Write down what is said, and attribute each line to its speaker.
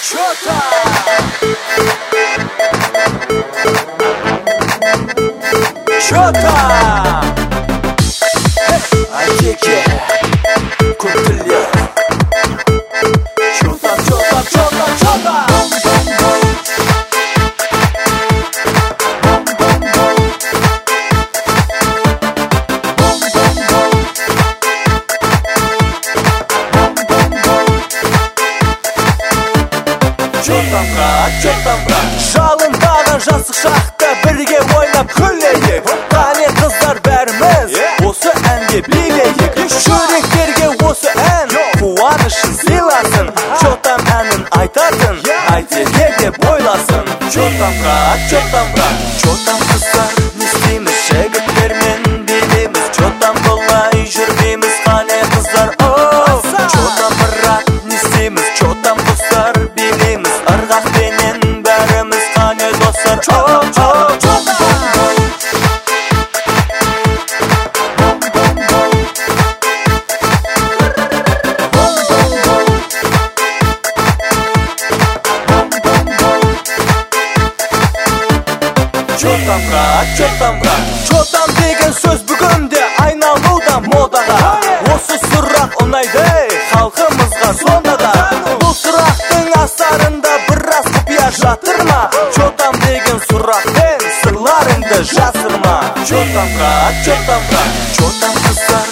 Speaker 1: Şota Ayteke Kurtulya Şota Çotamra Жалындаған жасық шақта бірге ойнап күлейік Қане қыздар бәріміз осы әнге билейік Жүректерге осы ән қуанышын сыйласын Чотам әнін айтатын Айтеке деп ойласын Чотамра Чотам қыздар не істейміз жігіттермен билейміз Чотам бұлай жүрмейміз қане қыздар Чотам бірақ не істейміз Чотам қыздар билейміз Ырғақпенен бәріміз қане достар Чотам деген сөз бүгінде айналуда модаға Осы сұрақ ұнайды халқымызға сонда да Бұл сұрақтың астарында біраз құпия жатыр ма Чотам деген сұрақпен сырларыңды жасырма Чотам қыздар